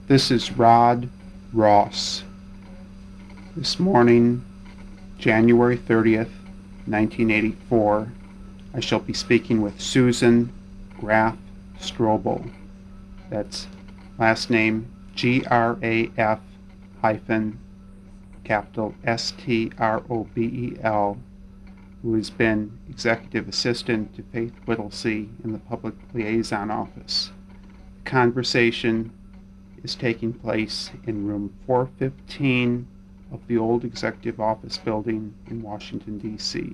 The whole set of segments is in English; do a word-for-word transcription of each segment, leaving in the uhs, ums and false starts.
This is Rod Ross. This morning, January thirtieth, nineteen eighty-four, I shall be speaking with Susan Graf Strobel. That's last name G R A F hyphen capital S T R O B E L, who has been executive assistant to Faith Whittlesey in the Public Liaison Office. The conversation is taking place in room four fifteen of the old Executive Office building in Washington, D C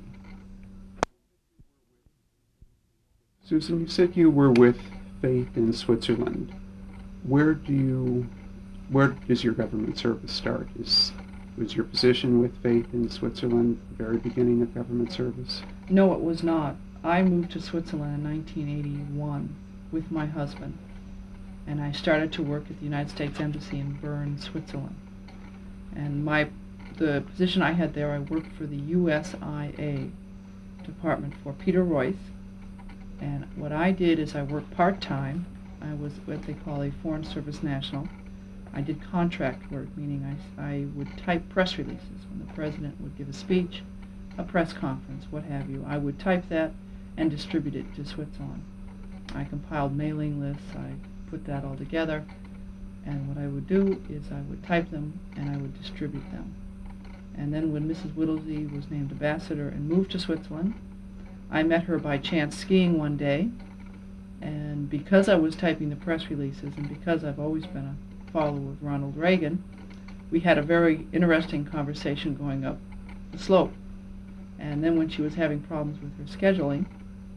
Susan, you said you were with Faith in Switzerland. Where do you, where does your government service start? Is was your position with Faith in Switzerland the very beginning of government service? No, it was not. I moved to Switzerland in nineteen eighty-one with my husband, and I started to work at the United States Embassy in Bern, Switzerland. And my the position I had there, I worked for the U S I A department for Peter Royce. And what I did is I worked part-time. I was what they call a Foreign Service National. I did contract work, meaning I, I would type press releases when the president would give a speech, a press conference, what have you. I would type that and distribute it to Switzerland. I compiled mailing lists, I put that all together, and what I would do is I would type them and I would distribute them. And then when Missus Whittlesey was named ambassador and moved to Switzerland, I met her by chance skiing one day, and because I was typing the press releases and because I've always been a follower of Ronald Reagan, we had a very interesting conversation going up the slope. And then when she was having problems with her scheduling,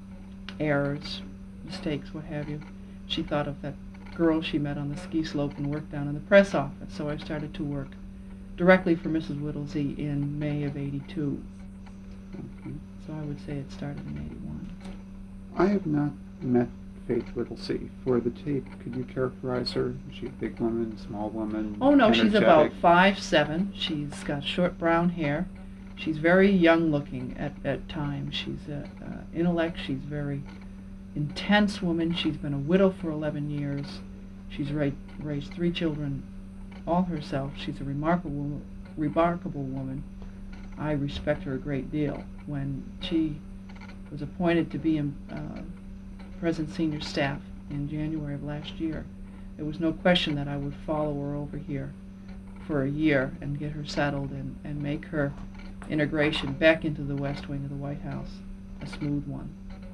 errors, mistakes, what have you, she thought of that girl she met on the ski slope and worked down in the press office. So I started to work directly for Missus Whittlesey in May of eighty-two. Okay. So I would say it started in eighty-one. I have not met Faith Whittlesey. For the tape, could you characterize her? Is she a big woman, small woman? Oh no, she's about energetic? five seven. She's got short brown hair. She's very young looking at, at times. She's a uh, intellect. She's very intense woman. She's been a widow for eleven years. She's ra- raised three children all herself. She's a remarkable, remarkable woman. I respect her a great deal. When she was appointed to be in uh, President Senior Staff in January of last year, there was no question that I would follow her over here for a year and get her settled and, and make her integration back into the West Wing of the White House a smooth one.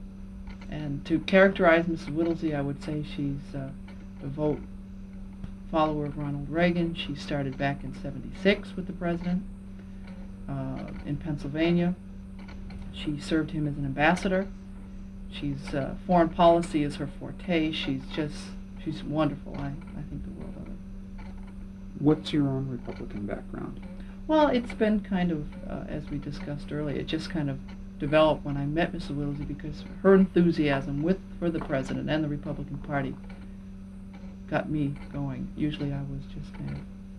And to characterize Missus Whittlesey, I would say she's uh, a devout follower of Ronald Reagan. She started back in seventy-six with the president uh, in Pennsylvania. She served him as an ambassador. She's uh, foreign policy is her forte. She's just she's wonderful. I, I think the world of her. What's your own Republican background? Well, it's been kind of, uh, as we discussed earlier, it just kind of developed when I met Missus Whittlesey because her enthusiasm with for the president and the Republican Party got me going. Usually I was just kind of,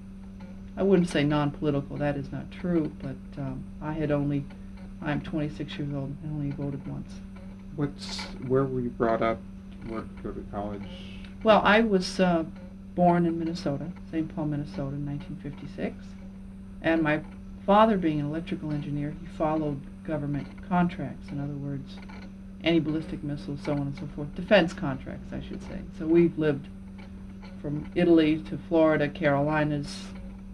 I wouldn't say non-political, that is not true, but um, I had only, I'm twenty-six years old and only voted once. What's where were you brought up? Where go to college? Well, I was uh, born in Minnesota, Saint Paul, Minnesota in nineteen fifty-six, and my father being an electrical engineer, he followed government contracts, in other words, anti-ballistic missiles, so on and so forth, defense contracts, I should say. So we've lived from Italy to Florida, Carolinas,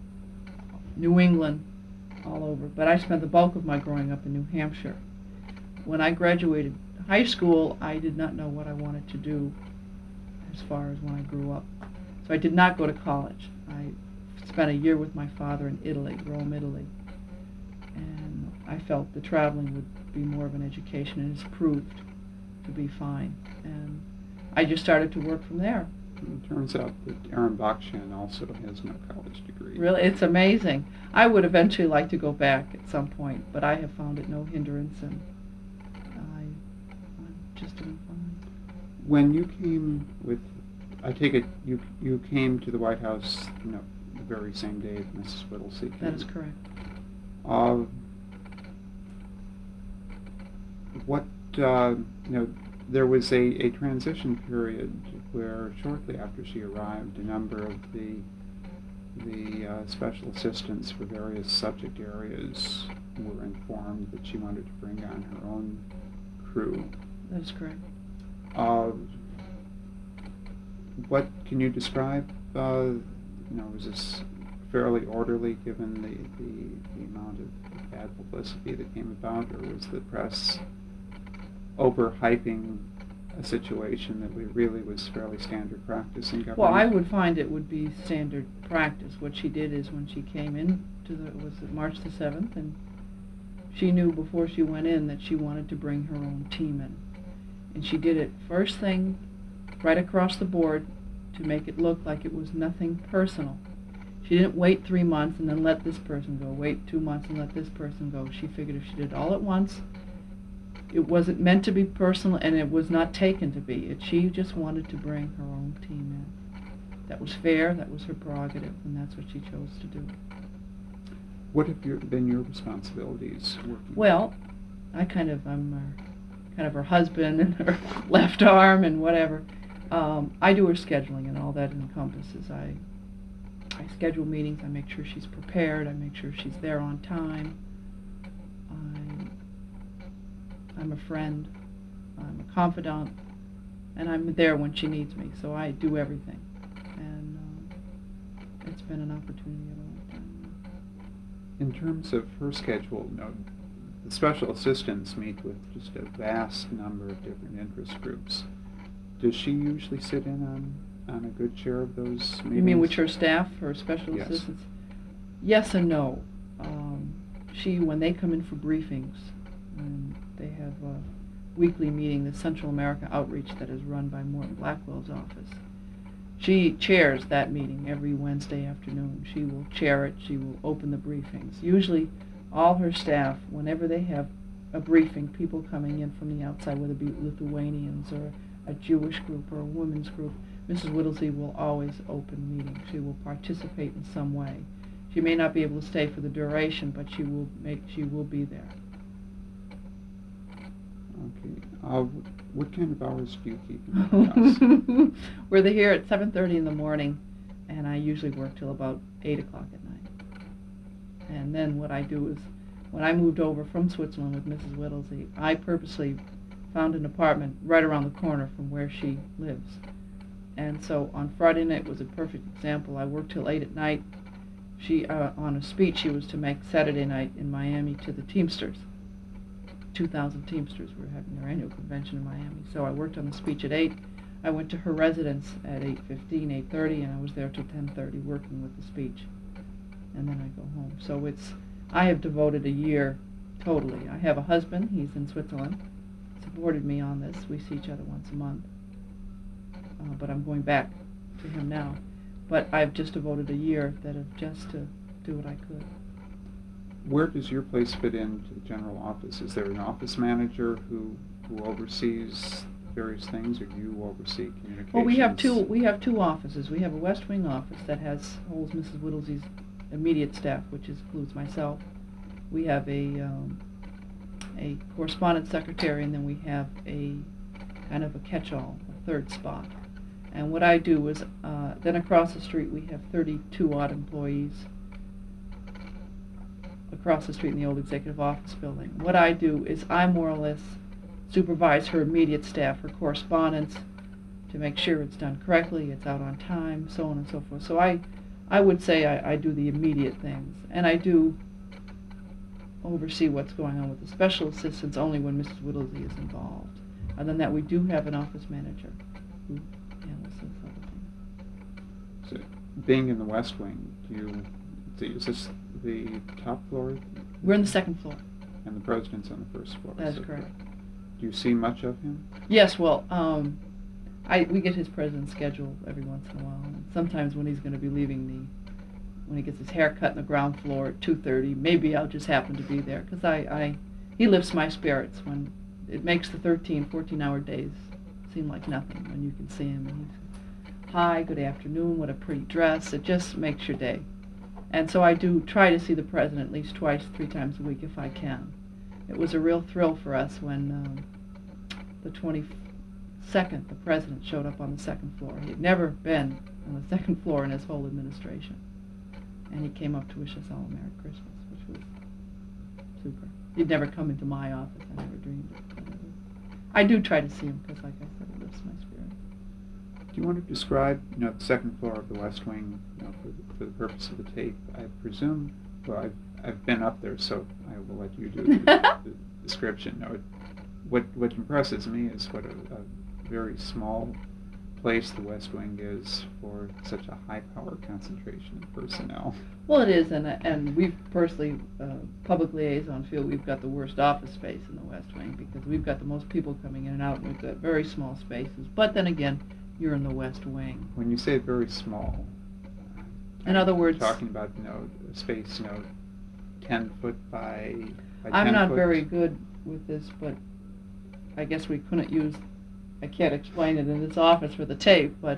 New England, all over. But I spent the bulk of my growing up in New Hampshire. When I graduated high school, I did not know what I wanted to do as far as when I grew up. So I did not go to college. I spent a year with my father in Italy, Rome, Italy. And I felt the traveling would be more of an education, and it's proved to be fine. And I just started to work from there. It turns out that Aaron Bakshan also has no college degree. Really, it's amazing. I would eventually like to go back at some point, but I have found it no hindrance, and I, I'm just doing fine. When you came with, I take it you you came to the White House, you know, the very same day that Missus Whittlesey came. That is correct. Uh, what uh, you know, there was a, a transition period where shortly after she arrived, a number of the the uh, special assistants for various subject areas were informed that she wanted to bring on her own crew. That's correct. Uh, what can you describe? Uh, you know, was this fairly orderly given the, the, the amount of bad publicity that came about, or was the press overhyping a situation that we really was fairly standard practice in government? Well, I would find it would be standard practice. What she did is when she came in to the, was it March the seventh, and she knew before she went in that she wanted to bring her own team in. And she did it first thing, right across the board, to make it look like it was nothing personal. She didn't wait three months and then let this person go, wait two months and let this person go. She figured if she did it all at once, it wasn't meant to be personal, and it was not taken to be. It, she just wanted to bring her own team in. That was fair, that was her prerogative, and that's what she chose to do. What have your, been your responsibilities working? Well, I kind of, I'm her, kind of her husband and her left arm and whatever. Um, I do her scheduling and all that encompasses. I, I schedule meetings, I make sure she's prepared, I make sure she's there on time. I'm a friend, I'm a confidant, and I'm there when she needs me, so I do everything. And um, it's been an opportunity at a long time. In terms of her schedule, you know, the special assistants meet with just a vast number of different interest groups. Does she usually sit in on, on a good share of those meetings? You mean with her staff, her special Yes. assistants? Yes and no. Um, she, when they come in for briefings, and they have a weekly meeting, the Central America Outreach that is run by Morton Blackwell's office. She chairs that meeting every Wednesday afternoon. She will chair it, she will open the briefings. Usually all her staff, whenever they have a briefing, people coming in from the outside, whether it be Lithuanians or a Jewish group or a women's group, Missus Whittlesey will always open meetings. She will participate in some way. She may not be able to stay for the duration, but she will make, she will be there. Okay. Uh, what kind of hours do you keep in the house? We're here at seven thirty in the morning, and I usually work till about eight o'clock at night. And then what I do is, when I moved over from Switzerland with Missus Whittlesey, I purposely found an apartment right around the corner from where she lives. And so on Friday night was a perfect example. I worked till eight at night. She, uh, on a speech she was to make Saturday night in Miami to the Teamsters. two thousand Teamsters were having their annual convention in Miami. So I worked on the speech at eight. I went to her residence at eight fifteen, eight thirty, and I was there till ten thirty working with the speech. And then I go home. So it's, I have devoted a year totally. I have a husband, he's in Switzerland, supported me on this. We see each other once a month. Uh, but I'm going back to him now. But I've just devoted a year that of just to do what I could. Where does your place fit into the general office? Is there an office manager who, who oversees various things, or do you oversee communications? Well, we have two. We have two offices. We have a West Wing office that has holds Missus Whittlesey's immediate staff, which includes myself. We have a um, a correspondence secretary, and then we have a kind of a catch-all, a third spot. And what I do is, uh, then across the street we have thirty-two odd employees. Across the street in the old executive office building. What I do is I more or less supervise her immediate staff, her correspondence, to make sure it's done correctly, it's out on time, so on and so forth. So I, I would say I, I do the immediate things, and I do oversee what's going on with the special assistants only when Missus Whittlesey is involved. Other than that, we do have an office manager who handles those other things. So, being in the West Wing, do you, is this the top floor? We're on the second floor. And the president's on the first floor. That's so correct. Do you see much of him? Yes, well, um, I we get his president's schedule every once in a while. And sometimes when he's going to be leaving the, when he gets his hair cut on the ground floor at two thirty, maybe I'll just happen to be there, because I, I, he lifts my spirits when it makes the thirteen, fourteen hour days seem like nothing when you can see him and he's, hi, good afternoon, what a pretty dress. It just makes your day. And so I do try to see the president at least twice, three times a week if I can. It was a real thrill for us when um, the twenty, second the president showed up on the second floor. He had never been on the second floor in his whole administration. And he came up to wish us all a Merry Christmas, which was super. He'd never come into my office. I never dreamed of it. But it was, I do try to see him because, like I said, it lifts my spirit. Do you want to describe, you know, the second floor of the West Wing, you know, for the, for the purpose of the tape? I presume, well, I've, I've been up there, so I will let you do the, the description. No, it, what what impresses me is what a, a very small place the West Wing is for such a high power concentration of personnel. Well, it is, and and we've personally, uh, public liaison feel we've got the worst office space in the West Wing because we've got the most people coming in and out, and we've got very small spaces. But then again, you're in the West Wing. When you say very small, in other words, talking about, you know, a space, you know, ten foot by, by I'm ten not foot. very good with this, but I guess we couldn't use, I can't explain it in this office for the tape, but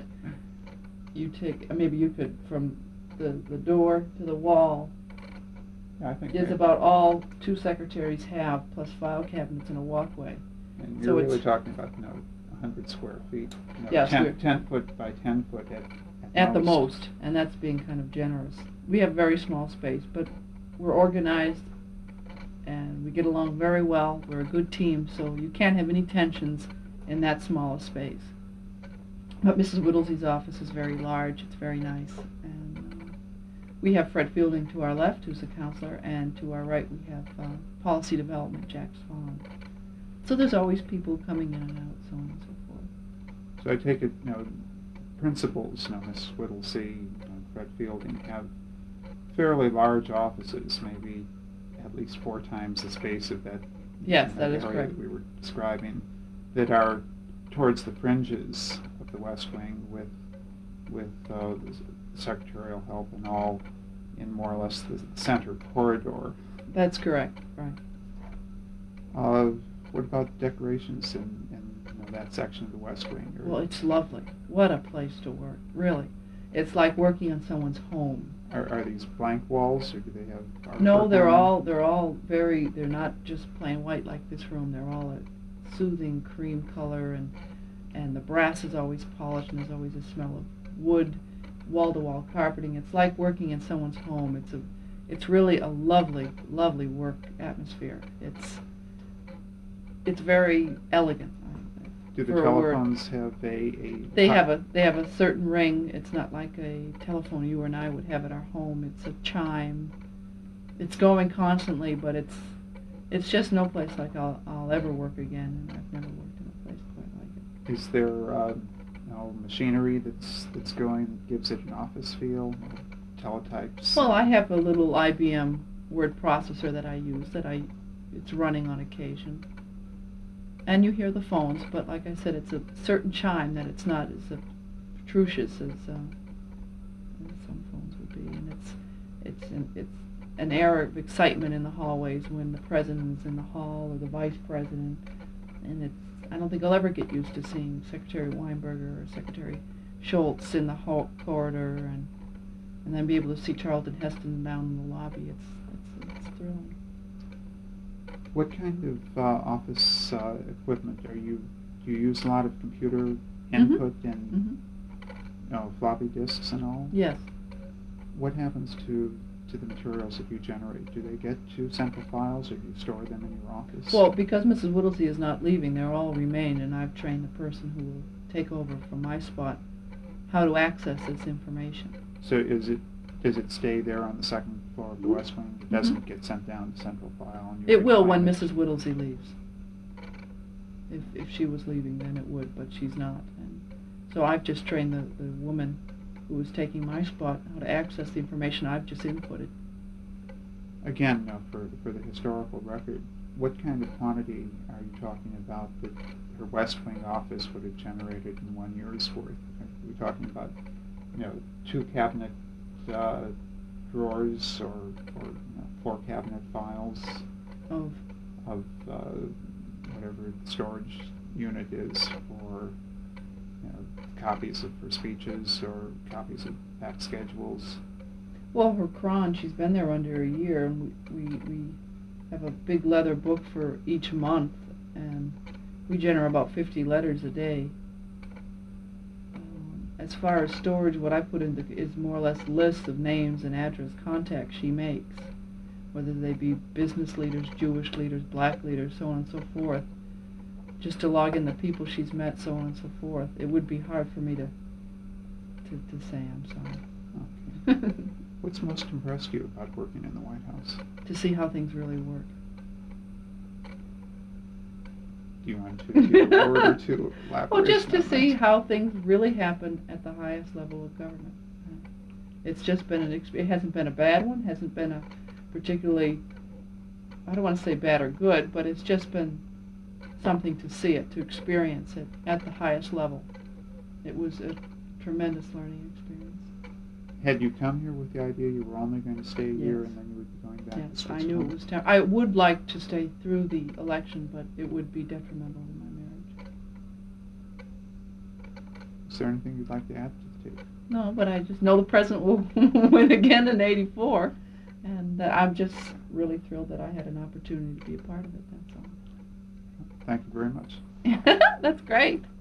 you take, maybe you could, from the, the door to the wall, Yeah, I think is I- about all two secretaries have, plus file cabinets and a walkway. And so you're really it's- talking about, you know, one hundred square feet. You know, Yes, we're- ten, ten foot by ten foot at, At the most, and that's being kind of generous. We have very small space, but we're organized, and we get along very well. We're a good team, so you can't have any tensions in that small a space. But Missus Whittlesey's office is very large. It's very nice, and uh, we have Fred Fielding to our left, who's a counselor, and to our right we have uh, policy development, Jack Swan. So there's always people coming in and out, so on and so forth. So I take it, you know, principals, you know, Miss Whittlesey, uh, Fred Fielding, have fairly large offices, maybe at least four times the space of that, Yes, you know, that is area correct. that we were describing, that are towards the fringes of the West Wing with with uh, the secretarial help and all in more or less the center corridor. That's correct, right. Uh, what about decorations in, in you know, that section of the West Wing? Or Well, it's lovely. What a place to work, really. It's like working on someone's home. Are, are these blank walls, or do they have artwork No, they're on them? all they're all very. They're not just plain white like this room. They're all a soothing cream color, and and the brass is always polished, and there's always a smell of wood, wall-to-wall carpeting. It's like working in someone's home. It's a, it's really a lovely, lovely work atmosphere. It's it's very elegant. Do the for a word. telephones have a, a They have a they have a certain ring. It's not like a telephone you and I would have at our home. It's a chime. It's going constantly, but it's it's just no place like I'll I'll ever work again, and I've never worked in a place quite like it. Is there uh, you know, machinery that's that's going that gives it an office feel? Teletypes? Well, I have a little I B M word processor that I use that I it's running on occasion. And you hear the phones, but like I said, it's a certain chime that it's not as obtrusious as, uh, as some phones would be. And it's it's an, it's an air of excitement in the hallways when the president is in the hall or the vice president. And it's I don't think I'll ever get used to seeing Secretary Weinberger or Secretary Schultz in the hall corridor, and and then be able to see Charlton Heston down in the lobby. It's it's, it's thrilling. What kind of uh, office uh, equipment are you? Do you use a lot of computer input and Mm-hmm. you know, floppy disks and all? Yes. What happens to to the materials that you generate? Do they get to central files, or do you store them in your office? Well, because Missus Whittlesey is not leaving, they'll all remain, and I've trained the person who will take over from my spot how to access this information. So is it does it stay there on the second floor of the Mhm. West Wing? It Mhm. doesn't get sent down to central file? And you It will can when find it? Missus Whittlesey leaves. If if she was leaving, then it would, but she's not. And so I've just trained the, the woman who is taking my spot how to access the information I've just inputted. Again, now for for the historical record, what kind of quantity are you talking about that her West Wing office would have generated in one year's worth? Are we talking about, you know, two cabinet uh, drawers or, or you know, four cabinet files Of of uh, whatever the storage unit is for, you know, copies of her speeches or copies of back schedules? Well, her cron, she's been there under a year, and we, we, we have a big leather book for each month, and we generate about fifty letters a day. Um, as far as storage, what I put in the, is more or less lists of names and address contacts she makes, whether they be business leaders, Jewish leaders, black leaders, so on and so forth, just to log in the people she's met, so on and so forth. It would be hard for me to to, to say, I'm sorry. Okay. What's most impressed you about working in the White House? To see how things really work. Do you want to give a word or two elaborate? Well, just to see how things really happen at the highest level of government. It's just been an exp- it hasn't been a bad one, hasn't been a particularly, I don't want to say bad or good, but it's just been something to see it, to experience it at the highest level. It was a tremendous learning experience. Had you come here with the idea you were only going to stay a year Yes. and then you would be going back to Yes, Switzerland? I knew it was ter- I would like to stay through the election, but it would be detrimental to my marriage. Is there anything you'd like to add to the tape? No, but I just know the president will win again in eighty-four, and uh, I'm just really thrilled that I had an opportunity to be a part of it, that's all. Thank you very much. That's great.